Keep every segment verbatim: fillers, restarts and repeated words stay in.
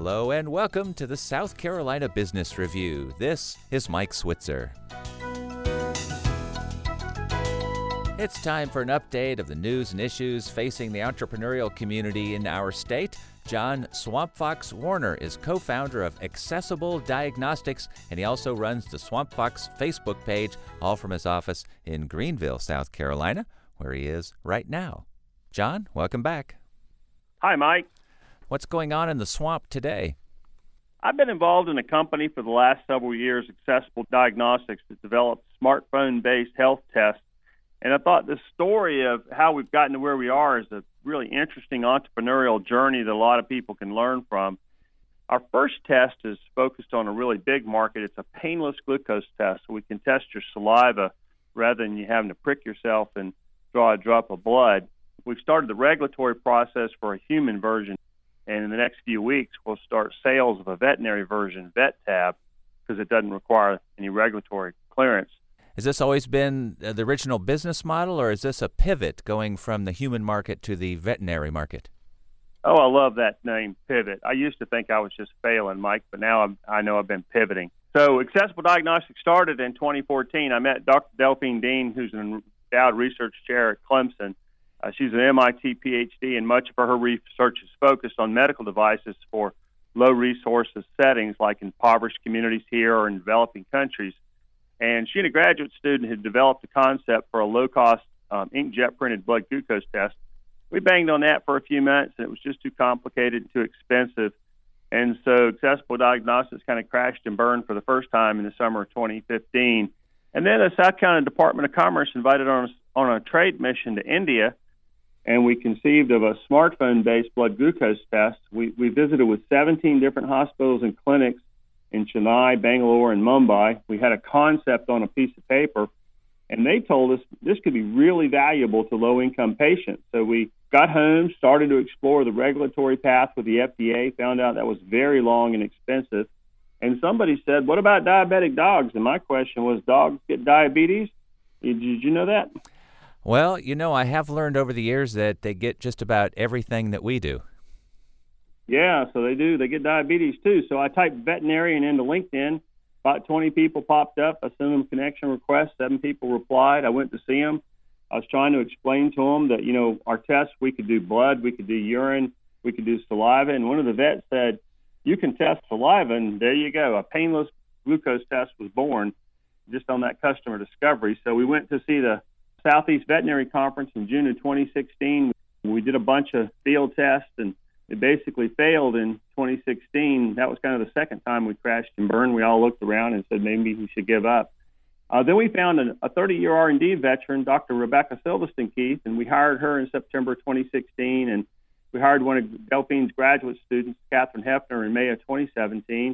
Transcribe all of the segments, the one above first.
Hello and welcome to the South Carolina Business Review. This is Mike Switzer. It's time for an update of the news and issues facing the entrepreneurial community in our state. John Swamp Fox Warner is co-founder of Accessible Diagnostics, and he also runs the Swamp Fox Facebook page, all from his office in Greenville, South Carolina, where he is right now. John, welcome back. Hi, Mike. What's going on in the swamp today? I've been involved in a company for the last several years, Accessible Diagnostics, that developed smartphone-based health tests. And I thought the story of how we've gotten to where we are is a really interesting entrepreneurial journey that a lot of people can learn from. Our first test is focused on a really big market. It's a painless glucose test, so we can test your saliva rather than you having to prick yourself and draw a drop of blood. We've started the regulatory process for a human version, and in the next few weeks, we'll start sales of a veterinary version, VetTab, because it doesn't require any regulatory clearance. Has this always been the original business model, or is this a pivot going from the human market to the veterinary market? Oh, I love that name, pivot. I used to think I was just failing, Mike, but now I'm, I know I've been pivoting. So Accessible Diagnostics started in twenty fourteen. I met Doctor Delphine Dean, who's an endowed research chair at Clemson. Uh, she's an M I T P H D, and much of her research is focused on medical devices for low-resources settings like impoverished communities here or in developing countries. And she and a graduate student had developed a concept for a low-cost um, inkjet-printed blood glucose test. We banged on that for a few months, and it was just too complicated and too expensive. And so Accessible Diagnostics kind of crashed and burned for the first time in the summer of twenty fifteen. And then the South Carolina Department of Commerce invited us on, on a trade mission to India, and we conceived of a smartphone-based blood glucose test. We, we visited with seventeen different hospitals and clinics in Chennai, Bangalore, and Mumbai. We had a concept on a piece of paper, and they told us this could be really valuable to low-income patients. So we got home, started to explore the regulatory path with the F D A, found out that was very long and expensive. And somebody said, what about diabetic dogs? And my question was, dogs get diabetes? Did you know that? Well, you know, I have learned over the years that they get just about everything that we do. Yeah, so they do. They get diabetes, too. So I typed veterinarian into LinkedIn. About twenty people popped up. I sent them connection requests. Seven people replied. I went to see them. I was trying to explain to them that, you know, our tests, we could do blood, we could do urine, we could do saliva. And one of the vets said, you can test saliva, and there you go. A painless glucose test was born just on that customer discovery. So we went to see the Southeast Veterinary Conference in June of twenty sixteen. We did a bunch of field tests, and it basically failed in twenty sixteen. That was kind of the second time we crashed and burned. We all looked around and said maybe we should give up. Uh, then we found a thirty-year R and D veteran, Doctor Rebecca Silverstein Keith, and we hired her in September twenty sixteen, and we hired one of Delphine's graduate students, Catherine Hefner, in May of twenty seventeen.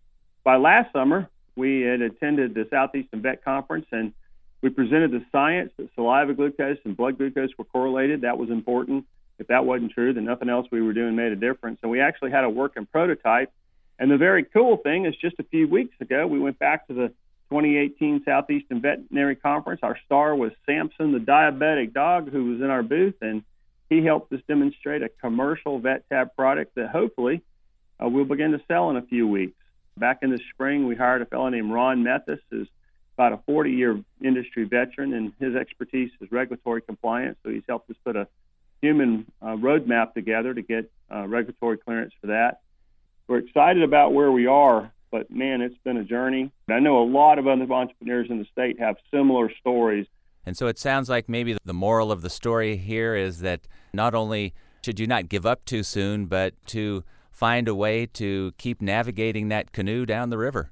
By last summer, we had attended the Southeastern Vet Conference, and we presented the science that saliva glucose and blood glucose were correlated. That was important. If that wasn't true, then nothing else we were doing made a difference. And we actually had a working prototype. And the very cool thing is just a few weeks ago, we went back to the twenty eighteen Southeastern Veterinary Conference. Our star was Samson, the diabetic dog, who was in our booth, and he helped us demonstrate a commercial VetTab product that hopefully uh, we'll begin to sell in a few weeks. Back in the spring, we hired a fellow named Ron Methis, who's about a forty-year industry veteran, and his expertise is regulatory compliance. So he's helped us put a human uh, roadmap together to get uh, regulatory clearance for that. We're excited about where we are, but man, it's been a journey. I know a lot of other entrepreneurs in the state have similar stories. And so it sounds like maybe the moral of the story here is that not only should you not give up too soon, but to find a way to keep navigating that canoe down the river.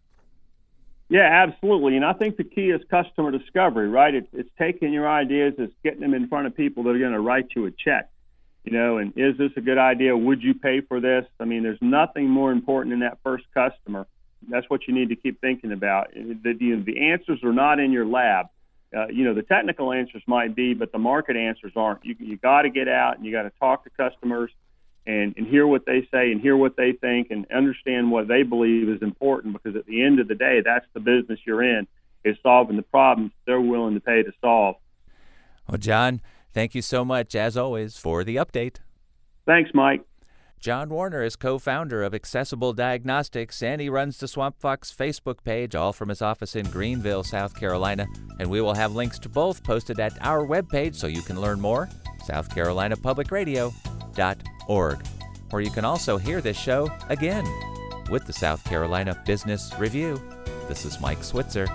Yeah, absolutely. And I think the key is customer discovery, right? It's, it's taking your ideas, it's getting them in front of people that are going to write you a check, you know, and is this a good idea? Would you pay for this? I mean, there's nothing more important than that first customer. That's what you need to keep thinking about. The, the, the answers are not in your lab. Uh, you know, the technical answers might be, but the market answers aren't. You, you got to get out and you got to talk to customers and, and hear what they say and hear what they think and understand what they believe is important, because at the end of the day, that's the business you're in, is solving the problems they're willing to pay to solve. Well, John, thank you so much, as always, for the update. Thanks, Mike. John Warner is co-founder of Accessible Diagnostics, and he runs the Swamp Fox Facebook page, all from his office in Greenville, South Carolina. And we will have links to both posted at our webpage so you can learn more, south carolina public radio dot org. Or you can also hear this show again with the South Carolina Business Review. This is Mike Switzer.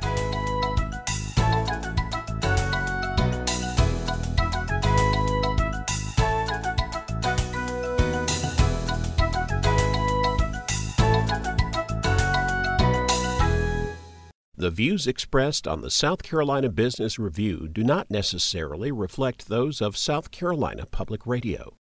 The views expressed on the South Carolina Business Review do not necessarily reflect those of South Carolina Public Radio.